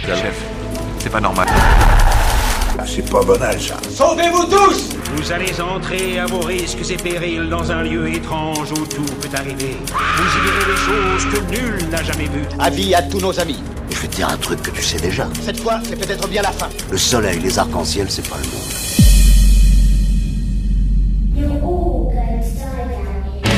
Chef, c'est pas normal. Ah, c'est pas banal, ça. Sauvez-vous tous! Vous allez entrer à vos risques et périls dans un lieu étrange où tout peut arriver. Vous y verrez des choses que nul n'a jamais vues. Avis à tous nos amis. Je vais te dire un truc que tu sais déjà. Cette fois, c'est peut-être bien la fin. Le soleil, les arcs-en-ciel, c'est pas le monde. You're all going to die down here.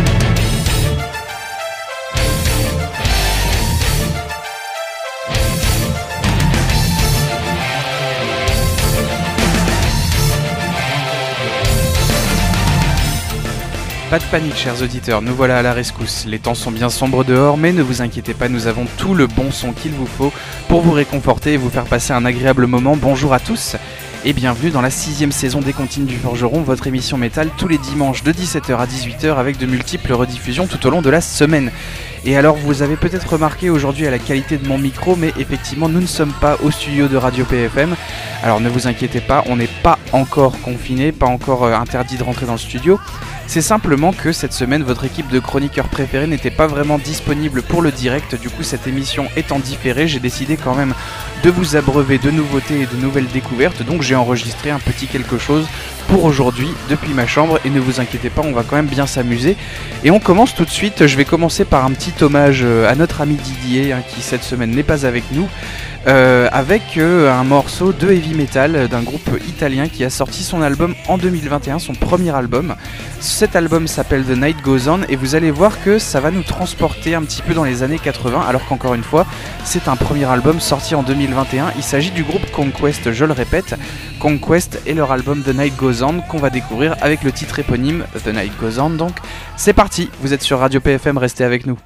Pas de panique, chers auditeurs, nous voilà à la rescousse. Les temps sont bien sombres dehors, mais ne vous inquiétez pas, nous avons tout le bon son qu'il vous faut pour vous réconforter et vous faire passer un agréable moment. Bonjour à tous et bienvenue dans la 6ème saison des Comptines du Forgeron, votre émission métal tous les dimanches de 17h à 18h avec de multiples rediffusions tout au long de la semaine. Et alors vous avez peut-être remarqué aujourd'hui à la qualité de mon micro, mais effectivement nous ne sommes pas au studio de Radio PFM. Alors ne vous inquiétez pas, on n'est pas encore confiné, pas encore interdit de rentrer dans le studio. C'est simplement que cette semaine, votre équipe de chroniqueurs préférés n'était pas vraiment disponible pour le direct. Du coup, cette émission étant différée, j'ai décidé quand même de vous abreuver de nouveautés et de nouvelles découvertes. Donc j'ai enregistré un petit quelque chose pour aujourd'hui depuis ma chambre. Et ne vous inquiétez pas, on va quand même bien s'amuser. Et on commence tout de suite. Je vais commencer par un petit hommage à notre ami Didier, qui cette semaine n'est pas avec nous. Avec un morceau de heavy metal d'un groupe italien qui a sorti son album en 2021, son premier album. Cet album s'appelle The Night Goes On et vous allez voir que ça va nous transporter un petit peu dans les années 80, alors qu'encore une fois c'est un premier album sorti en 2021. Il s'agit du groupe Conquest, je le répète, Conquest et leur album The Night Goes On qu'on va découvrir avec le titre éponyme The Night Goes On. Donc c'est parti, vous êtes sur Radio PFM, restez avec nous.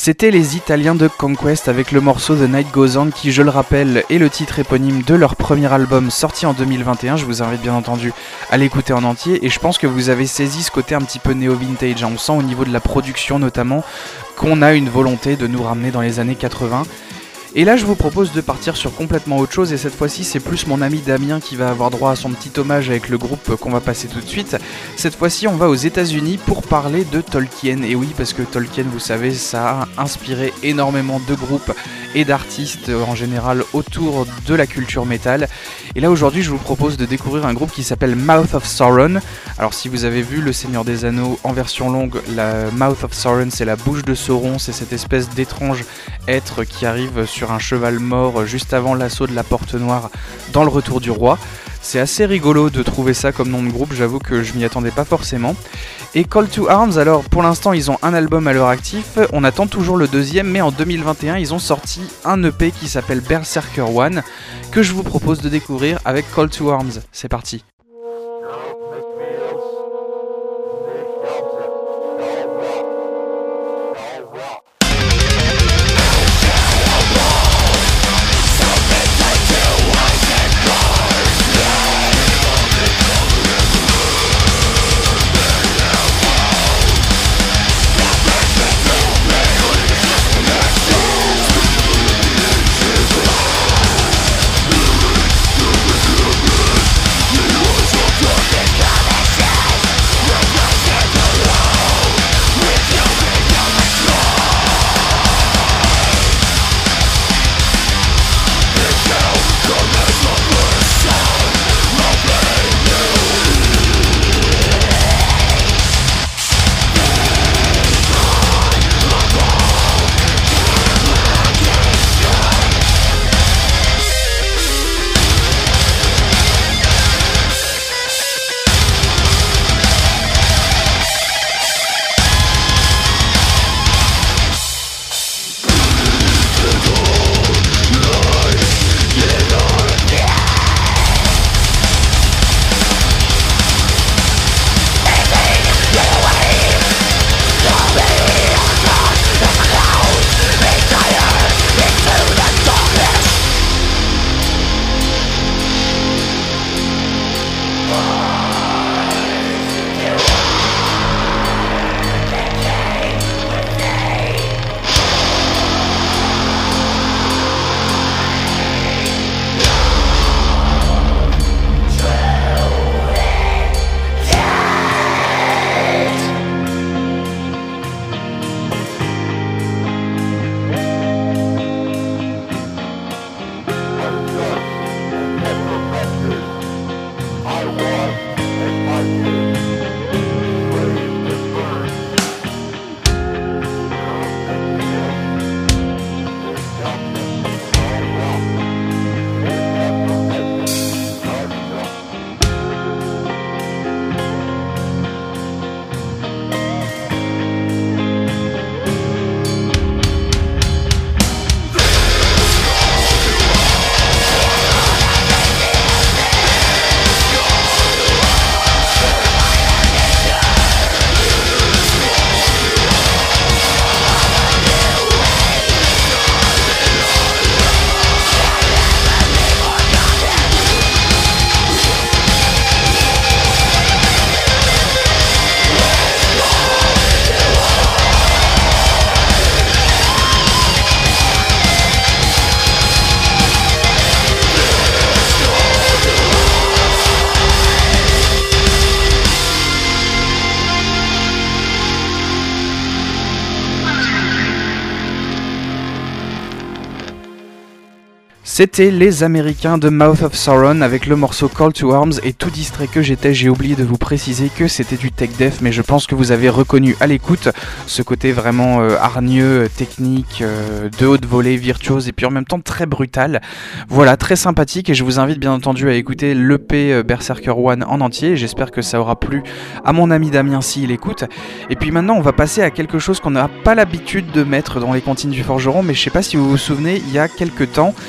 C'était les Italiens de Conquest avec le morceau The Night Goes On qui, je le rappelle, est le titre éponyme de leur premier album sorti en 2021. Je vous invite bien entendu à l'écouter en entier et je pense que vous avez saisi ce côté un petit peu néo-vintage. On sent au niveau de la production notamment qu'on a une volonté de nous ramener dans les années 80. Et là je vous propose de partir sur complètement autre chose et cette fois-ci c'est plus mon ami Damien qui va avoir droit à son petit hommage avec le groupe qu'on va passer tout de suite. Cette fois-ci on va aux États-Unis pour parler de Tolkien. Et oui, parce que Tolkien, vous savez, ça a inspiré énormément de groupes et d'artistes en général autour de la culture métal. Et là aujourd'hui je vous propose de découvrir un groupe qui s'appelle Mouth of Sauron. Alors si vous avez vu Le Seigneur des Anneaux en version longue, la Mouth of Sauron c'est la bouche de Sauron, c'est cette espèce d'étrange être qui arrive sur un cheval mort juste avant l'assaut de la Porte Noire dans Le Retour du Roi. C'est assez rigolo de trouver ça comme nom de groupe, j'avoue que je m'y attendais pas forcément. Et Call to Arms, alors pour l'instant ils ont un album à leur actif, on attend toujours le deuxième, mais en 2021 ils ont sorti un EP qui s'appelle Berserker One, que je vous propose de découvrir avec Call to Arms. C'est parti. C'était les Américains de Mouth of Sauron avec le morceau Call to Arms, et tout distrait que j'étais, j'ai oublié de vous préciser que c'était du tech death, mais je pense que vous avez reconnu à l'écoute ce côté vraiment hargneux, technique, de haute volée, virtuose et puis en même temps très brutal. Voilà, très sympathique, et je vous invite bien entendu à écouter l'EP Berserker One en entier. J'espère que ça aura plu à mon ami Damien s'il écoute. Et puis maintenant on va passer à quelque chose qu'on n'a pas l'habitude de mettre dans les comptines du forgeron, mais je sais pas si vous vous souvenez, il y a quelques temps,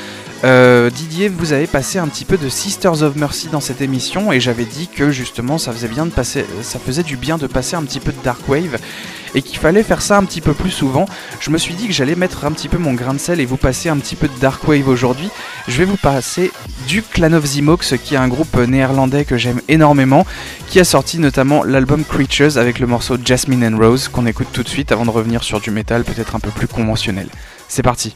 Didier, vous avez passé un petit peu de Sisters of Mercy dans cette émission et j'avais dit que justement ça faisait du bien de passer un petit peu de Dark Wave et qu'il fallait faire ça un petit peu plus souvent. Je me suis dit que j'allais mettre un petit peu mon grain de sel et vous passer un petit peu de Dark Wave aujourd'hui. Je vais vous passer du Clan of the Mox, qui est un groupe néerlandais que j'aime énormément, qui a sorti notamment l'album Creatures avec le morceau Jasmine and Rose qu'on écoute tout de suite avant de revenir sur du métal peut-être un peu plus conventionnel. C'est parti.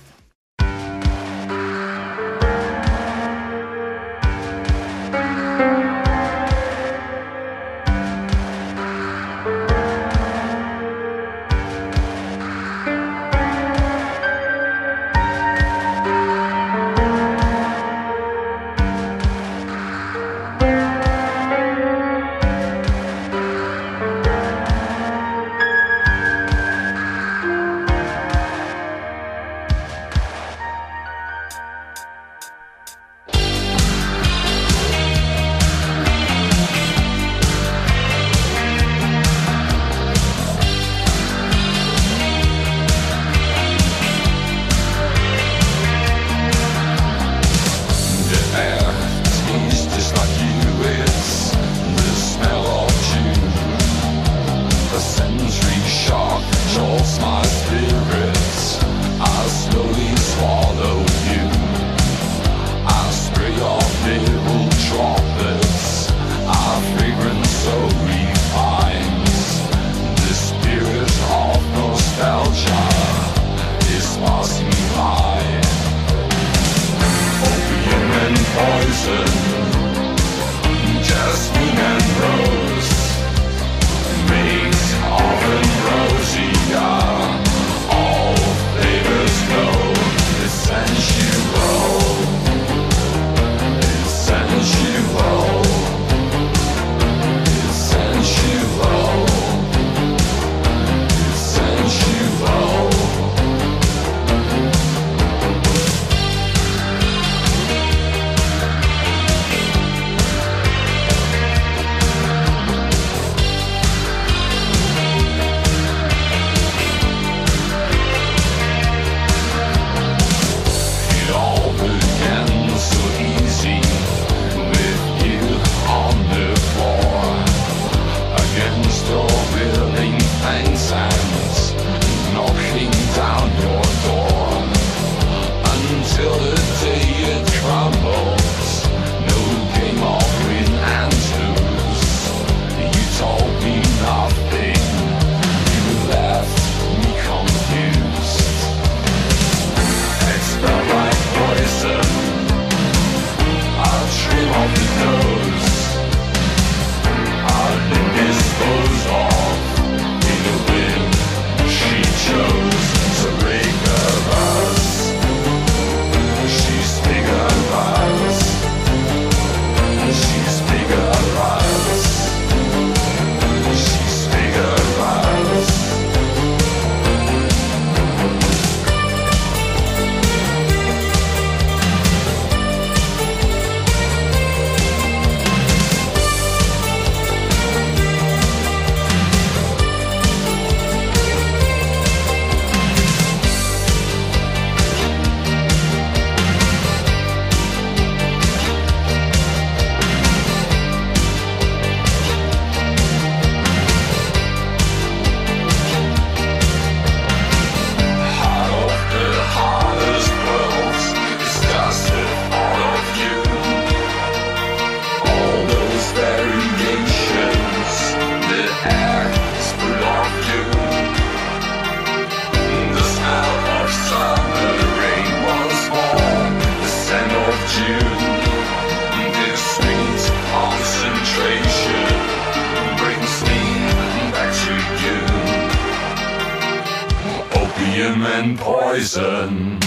and poison.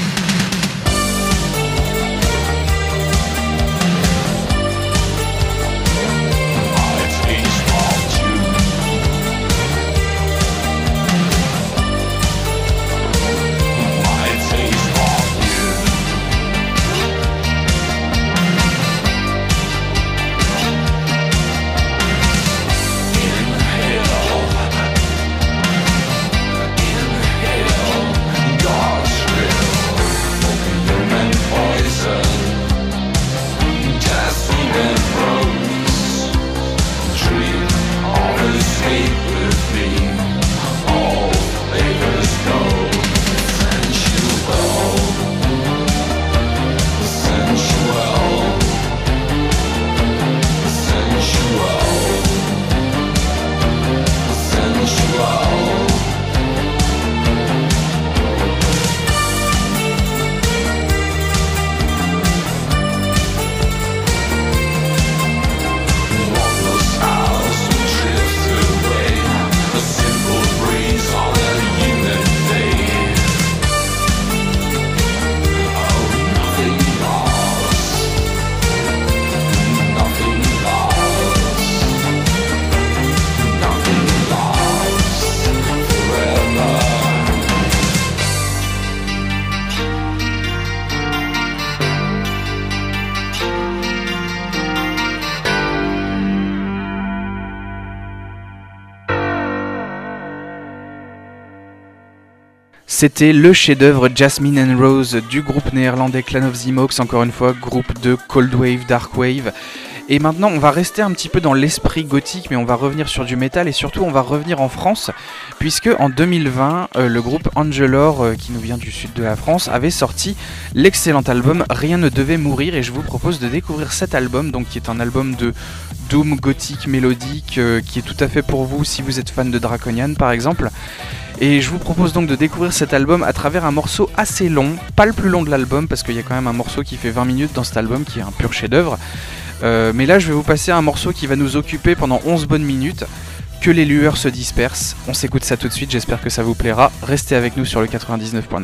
C'était le chef-d'œuvre Jasmine and Rose du groupe néerlandais Clan of the Mohawks, encore une fois, groupe de Cold Wave, Dark Wave. Et maintenant, on va rester un petit peu dans l'esprit gothique, mais on va revenir sur du métal et surtout, on va revenir en France, puisque en 2020, le groupe Angelor, qui nous vient du sud de la France, avait sorti l'excellent album Rien ne devait mourir, et je vous propose de découvrir cet album, donc qui est un album de doom gothique mélodique, qui est tout à fait pour vous si vous êtes fan de Draconian par exemple. Et je vous propose donc de découvrir cet album à travers un morceau assez long, pas le plus long de l'album, parce qu'il y a quand même un morceau qui fait 20 minutes dans cet album, qui est un pur chef-d'œuvre. Mais là je vais vous passer un morceau qui va nous occuper pendant 11 bonnes minutes. Que les lueurs se dispersent. On s'écoute ça tout de suite, j'espère que ça vous plaira. Restez avec nous sur le 99.9.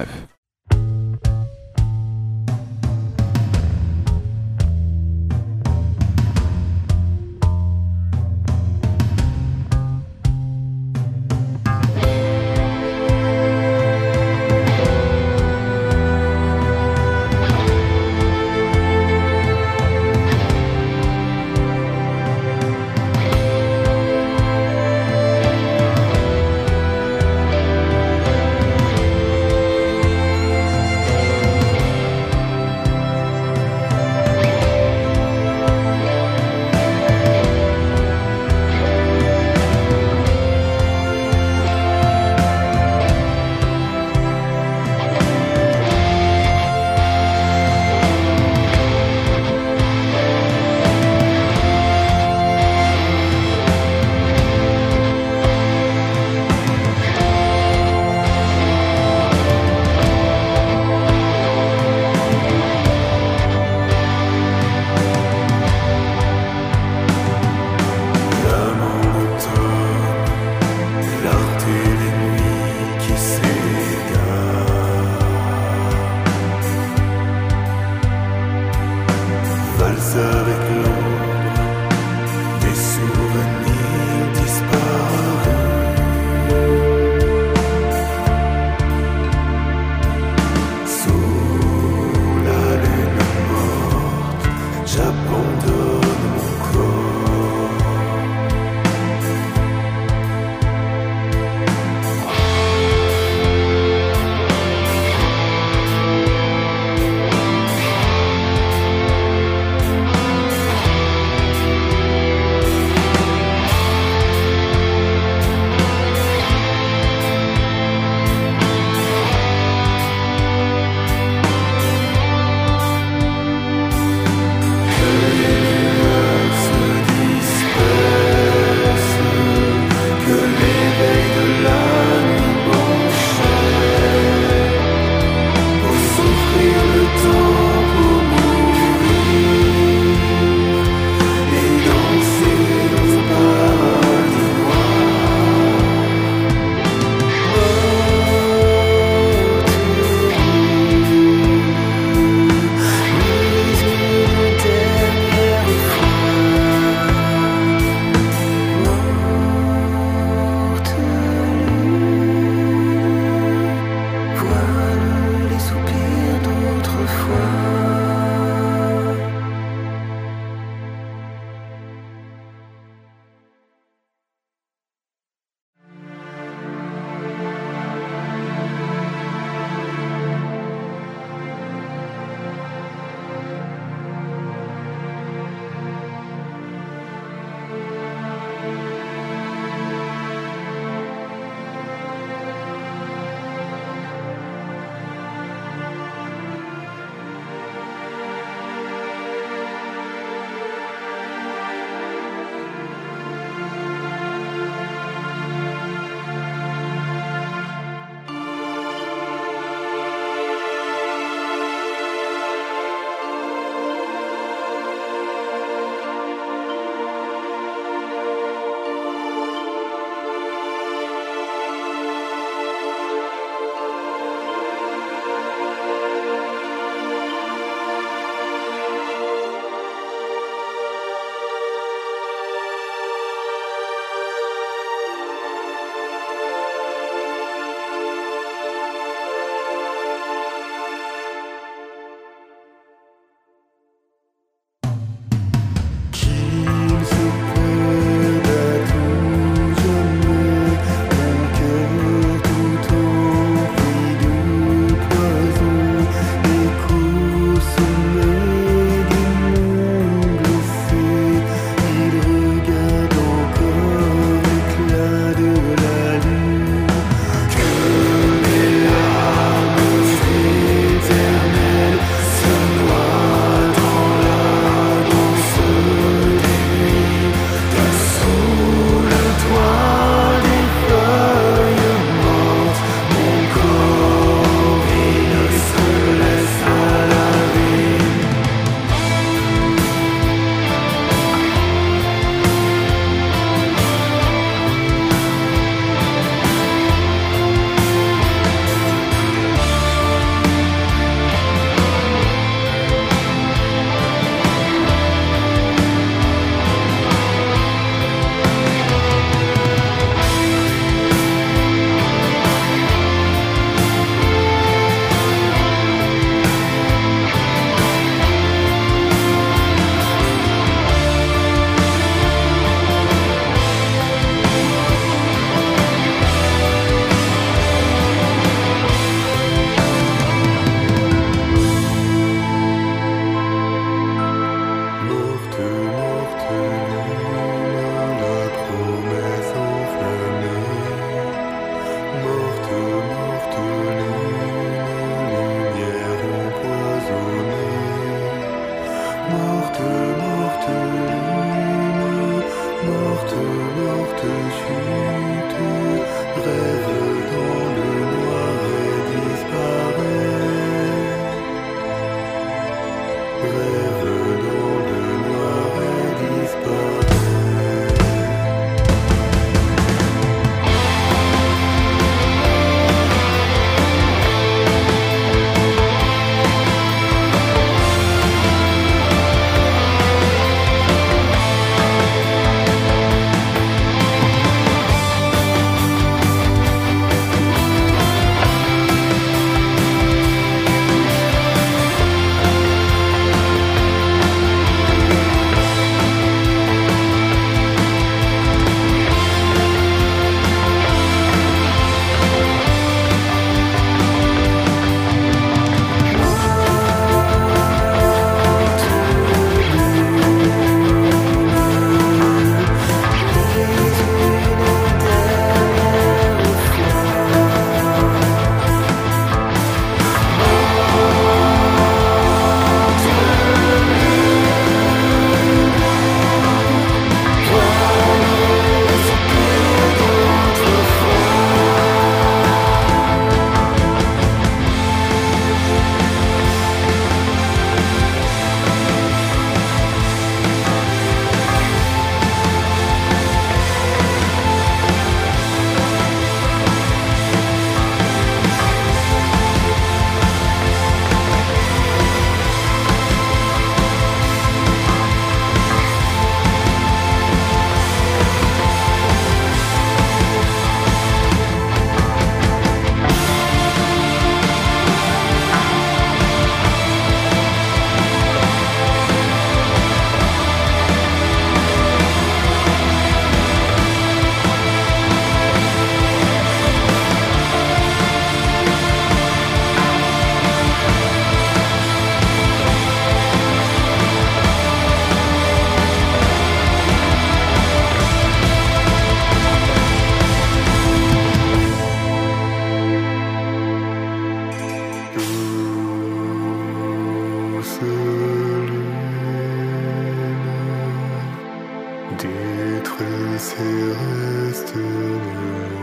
détresse et reste loin.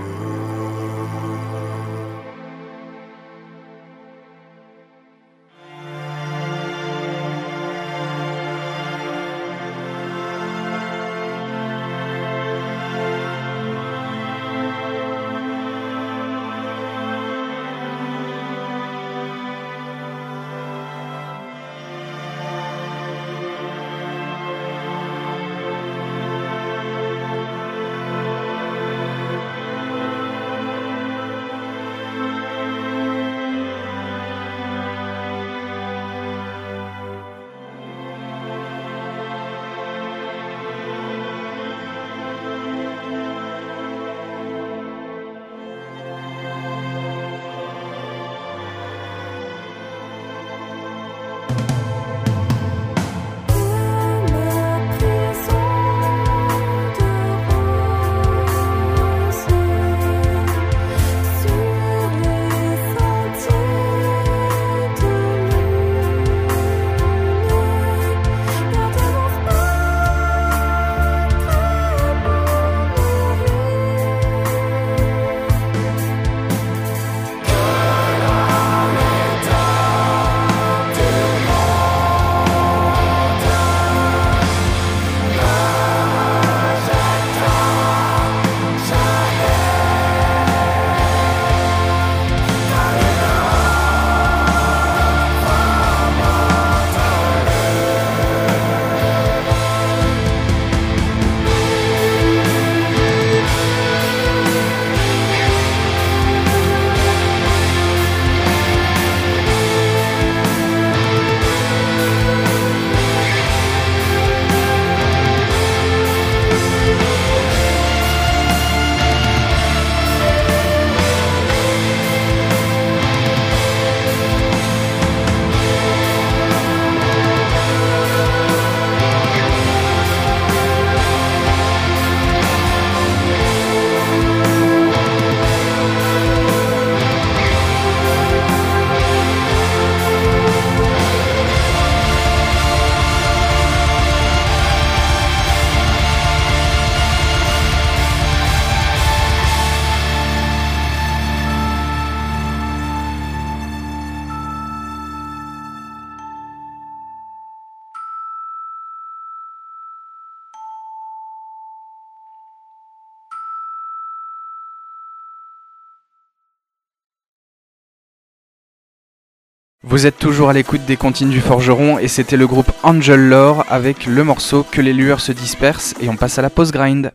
Vous êtes toujours à l'écoute des Comptines du Forgeron et c'était le groupe Angel Lore avec le morceau Que les lueurs se dispersent et on passe à la pause grind.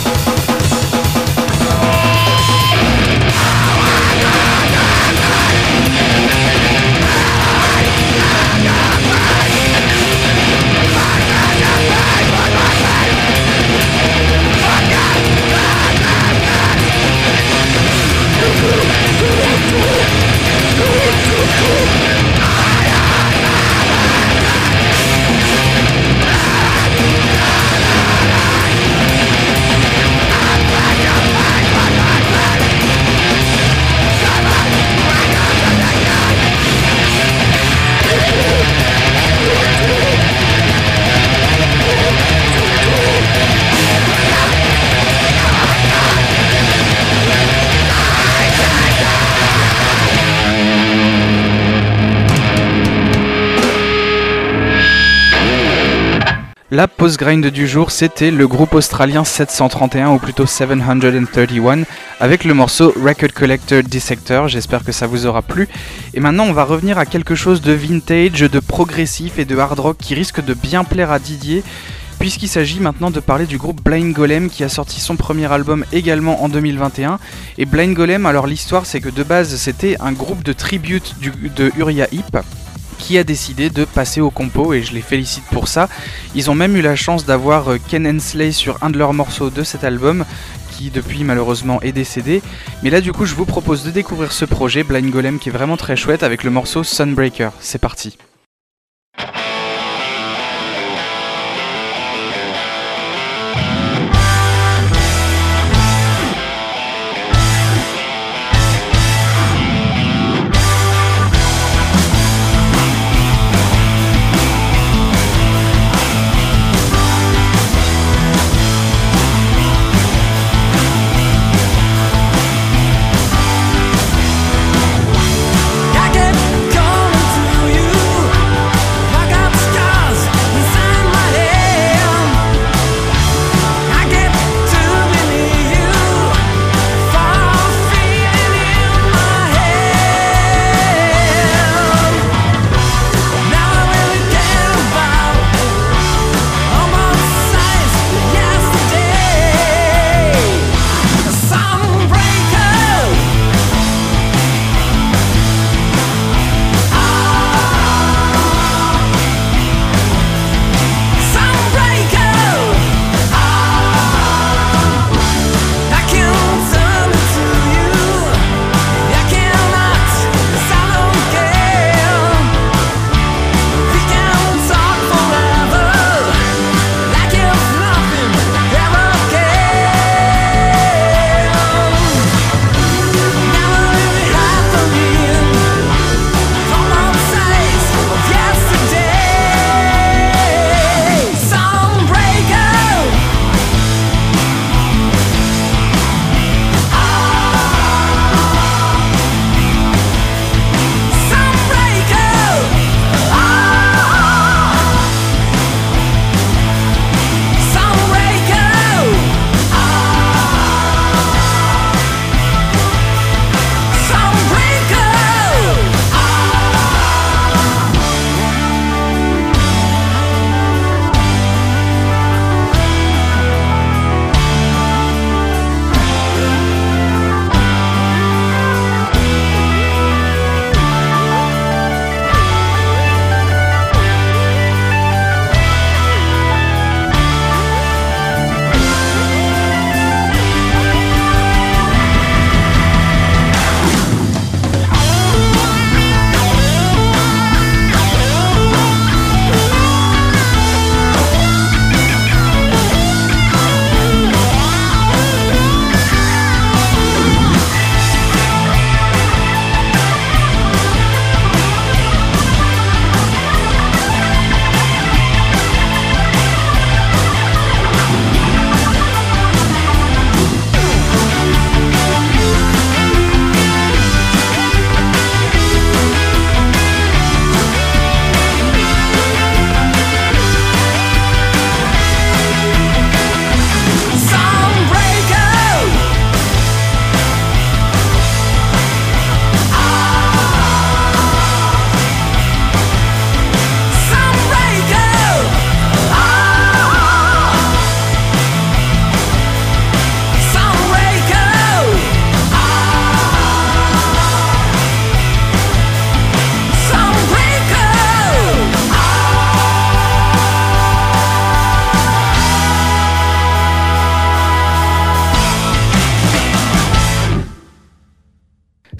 La pause grind du jour, c'était le groupe australien 731 ou plutôt 731 avec le morceau Record Collector Dissector. J'espère que ça vous aura plu. Et maintenant, on va revenir à quelque chose de vintage, de progressif et de hard rock qui risque de bien plaire à Didier, puisqu'il s'agit maintenant de parler du groupe Blind Golem qui a sorti son premier album également en 2021. Et Blind Golem, alors l'histoire c'est que de base c'était un groupe de tribute de Uriah Heep qui a décidé de passer au compo et je les félicite pour ça. Ils ont même eu la chance d'avoir Ken Hensley sur un de leurs morceaux de cet album qui depuis malheureusement est décédé. Mais là du coup je vous propose de découvrir ce projet Blind Golem qui est vraiment très chouette avec le morceau Sunbreaker. C'est parti.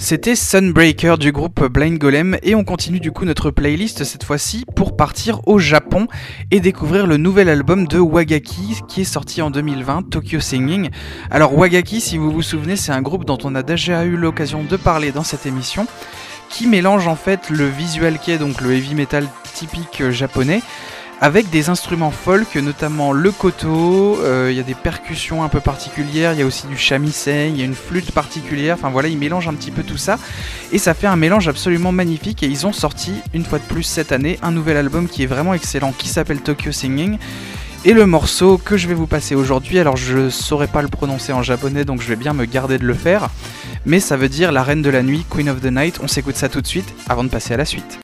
C'était Sunbreaker du groupe Blind Golem et on continue du coup notre playlist cette fois-ci pour partir au Japon et découvrir le nouvel album de Wagaki qui est sorti en 2020, Tokyo Singing. Alors Wagaki, si vous vous souvenez, c'est un groupe dont on a déjà eu l'occasion de parler dans cette émission, qui mélange en fait le visual kei, donc le heavy metal typique japonais, avec des instruments folk, notamment le koto, il y a des percussions un peu particulières, il y a aussi du shamisen, il y a une flûte particulière, enfin voilà, ils mélangent un petit peu tout ça, et ça fait un mélange absolument magnifique, et ils ont sorti, une fois de plus cette année, un nouvel album qui est vraiment excellent, qui s'appelle Tokyo Singing, et le morceau que je vais vous passer aujourd'hui, alors je saurais pas le prononcer en japonais, donc je vais bien me garder de le faire, mais ça veut dire la reine de la nuit, Queen of the Night, on s'écoute ça tout de suite, avant de passer à la suite.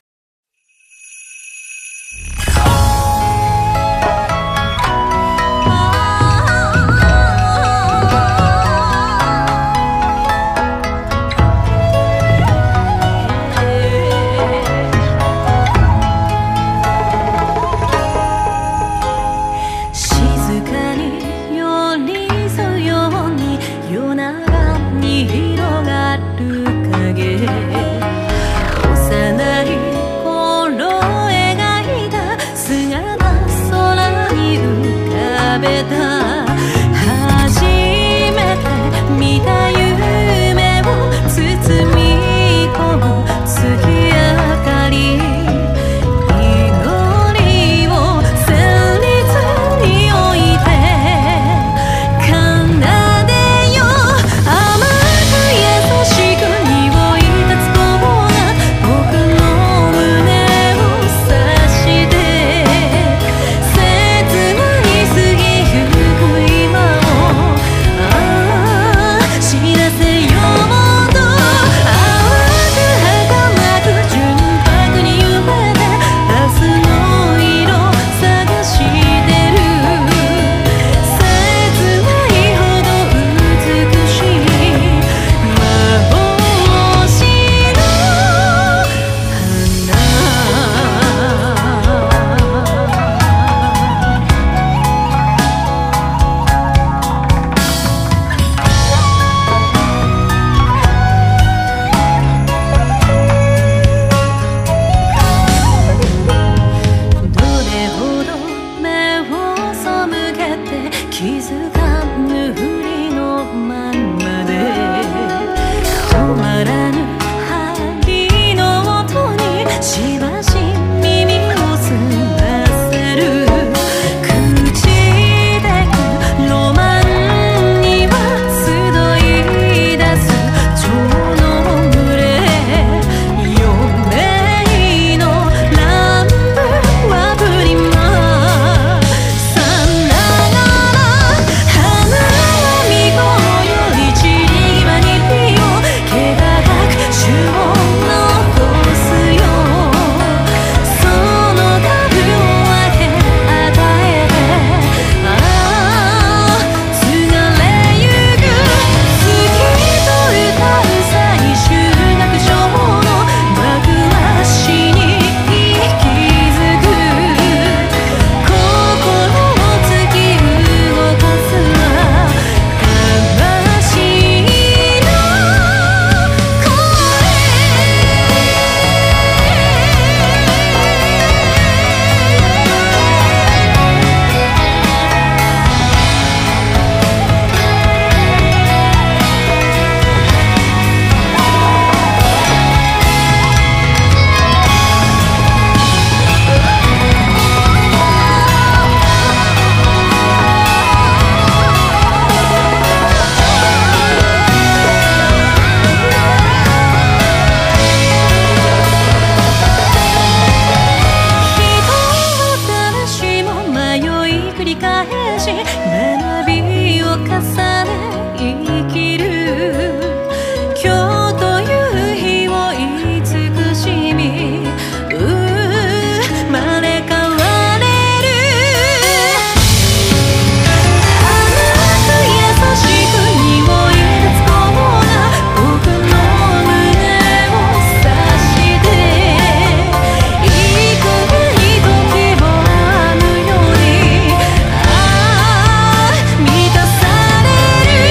「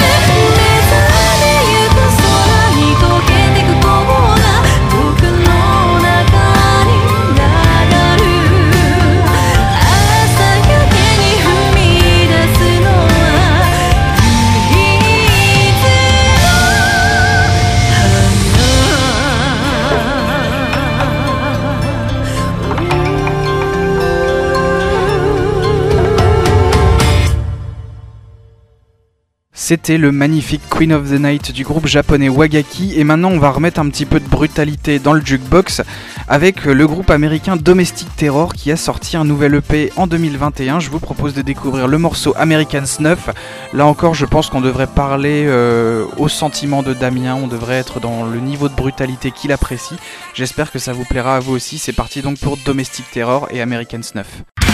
C'était le magnifique Queen of the Night du groupe japonais Wagaki, et maintenant on va remettre un petit peu de brutalité dans le jukebox avec le groupe américain Domestic Terror qui a sorti un nouvel EP en 2021. Je vous propose de découvrir le morceau American Snuff. Là encore je pense qu'on devrait parler au sentiment de Damien, on devrait être dans le niveau de brutalité qu'il apprécie. J'espère que ça vous plaira à vous aussi. C'est parti donc pour Domestic Terror et American Snuff.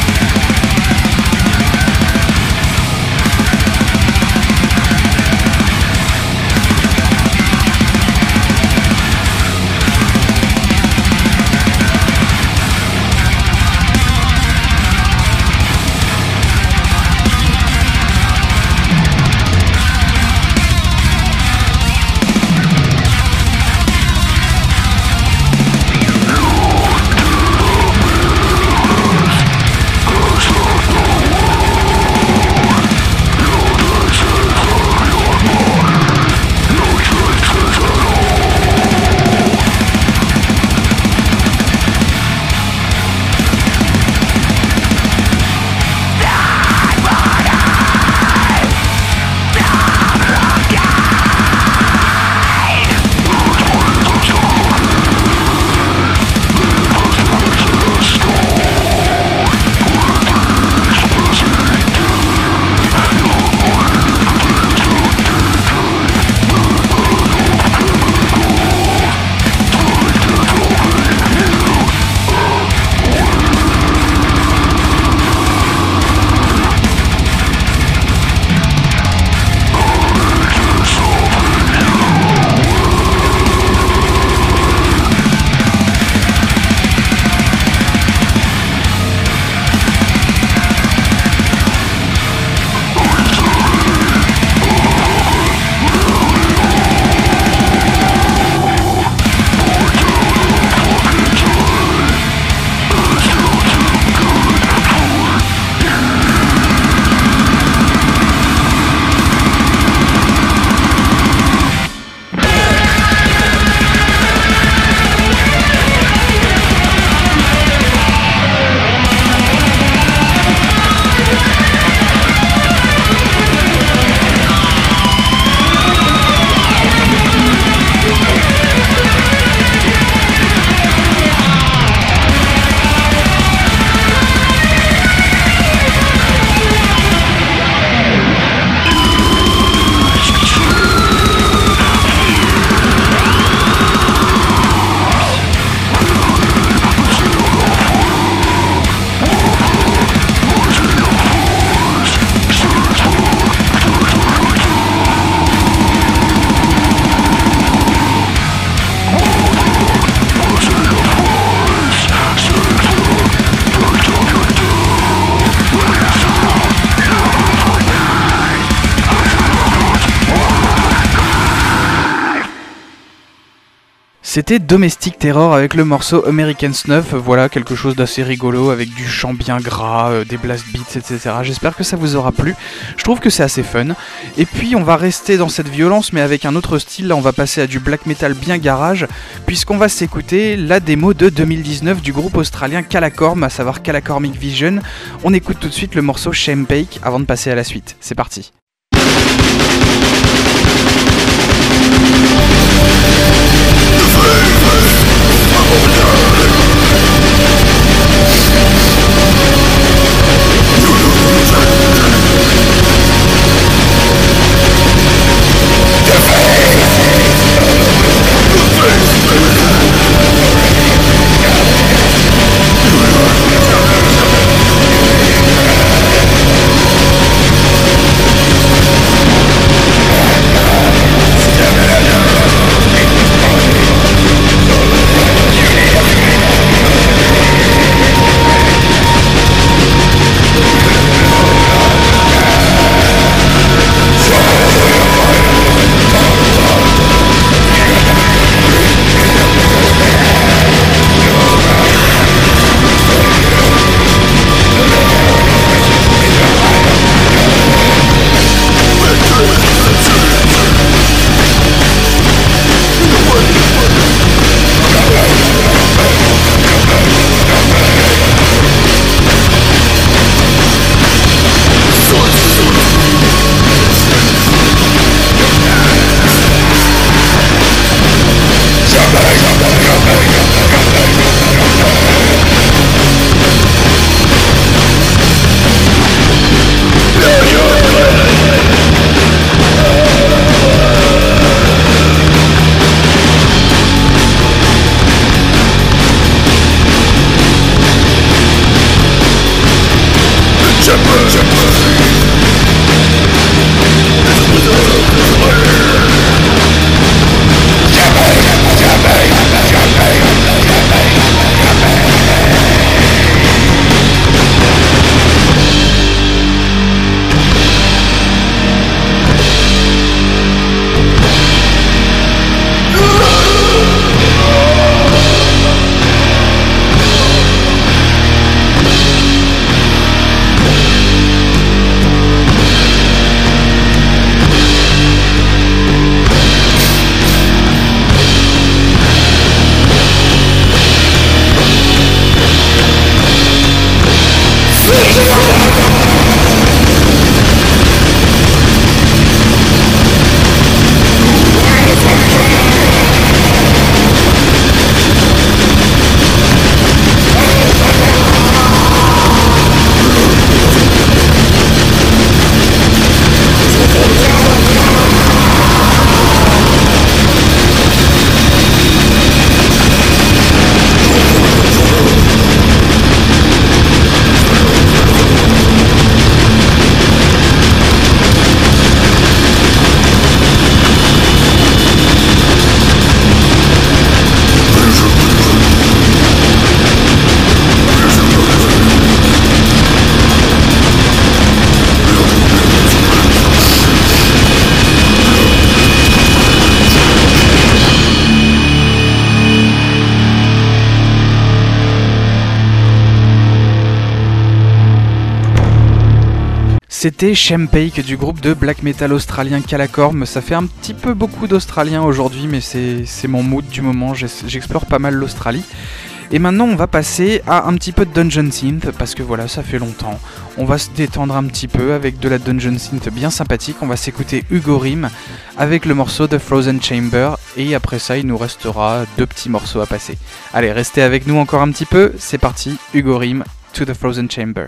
C'était Domestic Terror avec le morceau American Snuff, voilà quelque chose d'assez rigolo avec du chant bien gras, des blast beats, etc. J'espère que ça vous aura plu, je trouve que c'est assez fun. Et puis on va rester dans cette violence mais avec un autre style, là on va passer à du black metal bien garage, puisqu'on va s'écouter la démo de 2019 du groupe australien Calacorm, à savoir Calacormic Vision. On écoute tout de suite le morceau Shempake avant de passer à la suite, c'est parti. C'était Shempake du groupe de black metal australien Calacorm. Ça fait un petit peu beaucoup d'Australiens aujourd'hui, mais c'est mon mood du moment, j'explore pas mal l'Australie. Et maintenant on va passer à un petit peu de Dungeon Synth, parce que voilà, ça fait longtemps. On va se détendre un petit peu avec de la Dungeon Synth bien sympathique. On va s'écouter Ugorim avec le morceau The Frozen Chamber, et après ça il nous restera 2 petits morceaux à passer. Allez, restez avec nous encore un petit peu, c'est parti, Ugorim to The Frozen Chamber.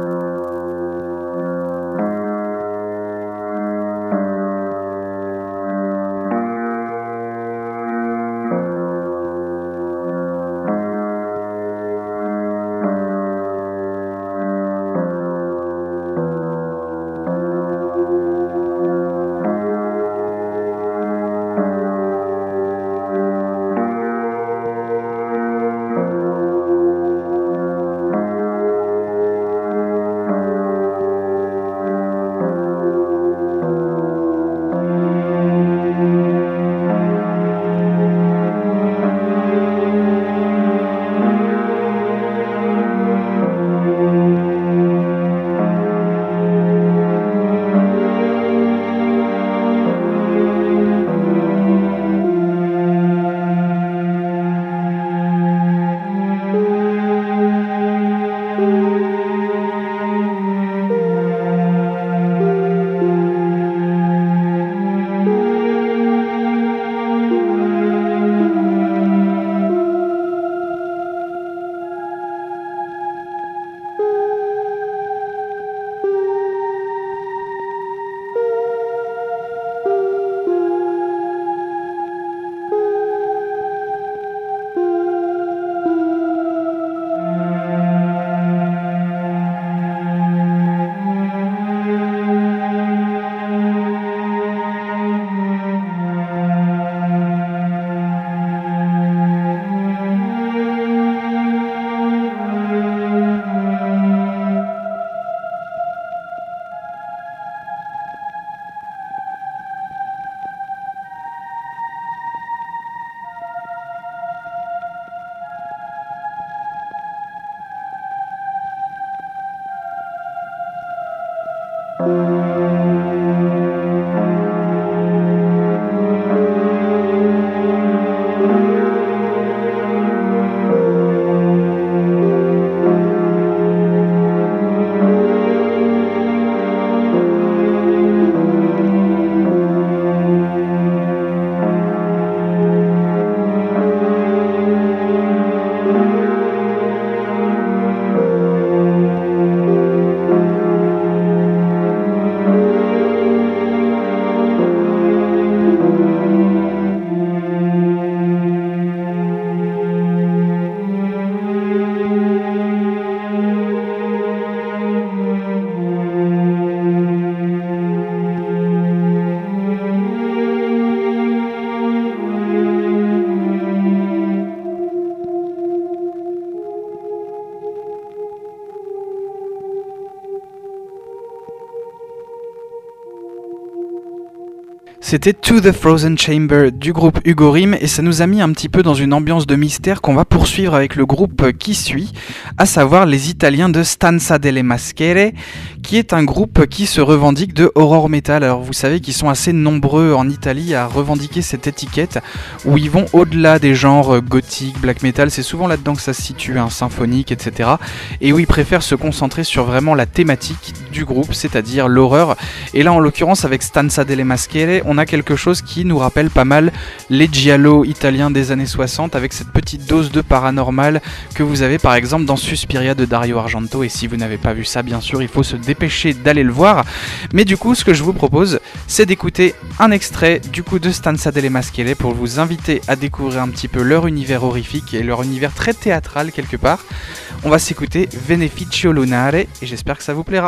C'était To The Frozen Chamber du groupe Ugorim, et ça nous a mis un petit peu dans une ambiance de mystère qu'on va poursuivre avec le groupe qui suit, à savoir les Italiens de Stanza delle Maschere, qui est un groupe qui se revendique de horror metal. Alors vous savez qu'ils sont assez nombreux en Italie à revendiquer cette étiquette, où ils vont au-delà des genres gothique, black metal, c'est souvent là-dedans que ça se situe, symphonique, etc. Et où ils préfèrent se concentrer sur vraiment la thématique du groupe, c'est-à-dire l'horreur. Et là en l'occurrence avec Stanza delle Maschere, on a quelque chose qui nous rappelle pas mal les giallo italiens des années 60, avec cette petite dose de paranormal que vous avez par exemple dans Suspiria de Dario Argento. Et si vous n'avez pas vu ça, bien sûr, il faut se dépêcher d'aller le voir. Mais du coup, ce que je vous propose, c'est d'écouter un extrait du coup de Stanza delle Maschere pour vous inviter à découvrir un petit peu leur univers horrifique et leur univers très théâtral quelque part. On va s'écouter Beneficio Lunare et j'espère que ça vous plaira.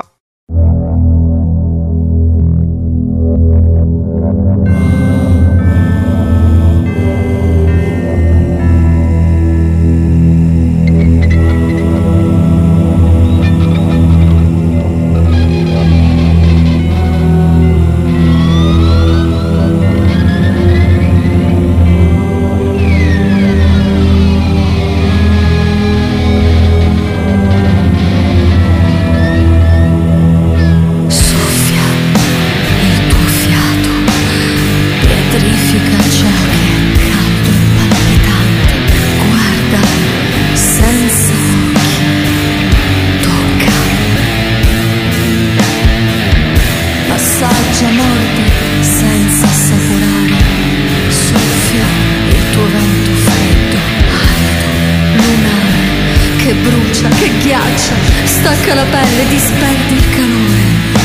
pelle disperdi il calore.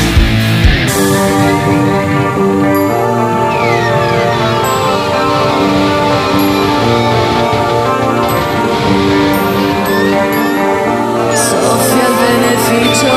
Soffia il beneficio,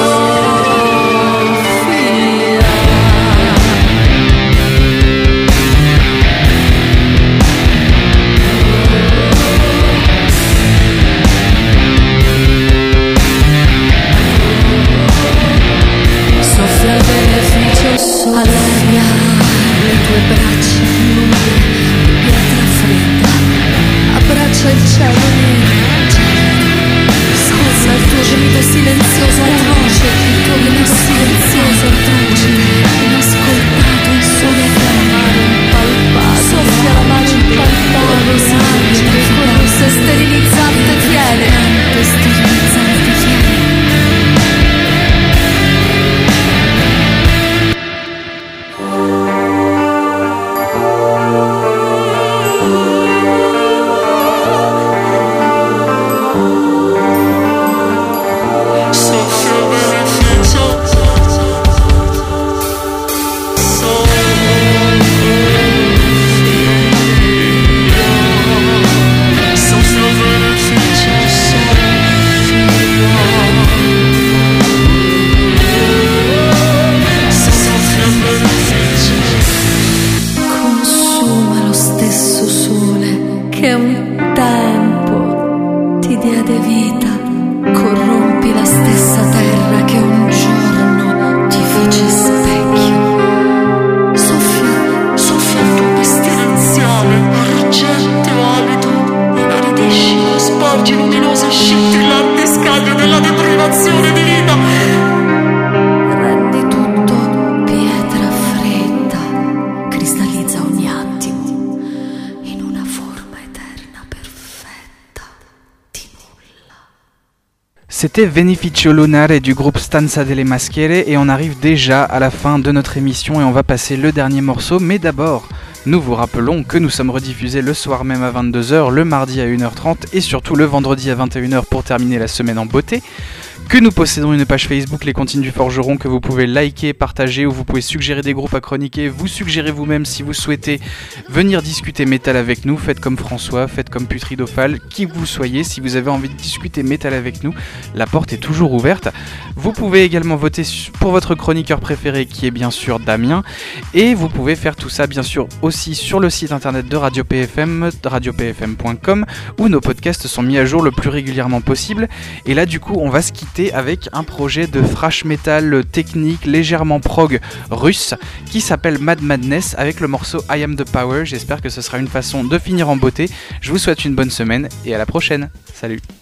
all'aria le tue braccia nude di pietra fredda, abbraccia il cielo nero, scusa il tuo gemido silenzioso atroce, il tuo gemido silenzioso atroce, inascoltato in sole mare impalpato, soffia la mano impalpato, sangue che corse sterilizzante fiele, sterilizzante fiele. Consuma lo stesso sole che un tempo ti diede vita, corrompi la stessa terra che un giorno ti fece specchio. Soffia il tuo pestilenziale, argenteo alito, inaridisci, sporgi luminose scintillanti scaglie della deprivazione di vita. Rendi tutto pietra fredda, cristallizza ogni attimo in una forma eterna perfetta di nulla. C'était Beneficio Lunare du groupe Stanza delle Maschere et on arrive déjà à la fin de notre émission et on va passer le dernier morceau. Mais d'abord, nous vous rappelons que nous sommes rediffusés le soir même à 22h, le mardi à 1h30 et surtout le vendredi à 21h pour terminer la semaine en beauté. Que nous possédons une page Facebook, Les Comptines du Forgeron, que vous pouvez liker, partager, où vous pouvez suggérer des groupes à chroniquer, vous suggérez vous-même si vous souhaitez venir discuter métal avec nous, faites comme François, faites comme Putridophale, qui que vous soyez, si vous avez envie de discuter métal avec nous, la porte est toujours ouverte. Vous pouvez également voter pour votre chroniqueur préféré qui est bien sûr Damien, et vous pouvez faire tout ça bien sûr aussi sur le site internet de Radio PFM, radiopfm.com, où nos podcasts sont mis à jour le plus régulièrement possible. Et là du coup on va se quitter avec un projet de thrash metal technique légèrement prog russe qui s'appelle Mad Madness avec le morceau I Am The Power. J'espère que ce sera une façon de finir en beauté. Je vous souhaite une bonne semaine et à la prochaine. Salut.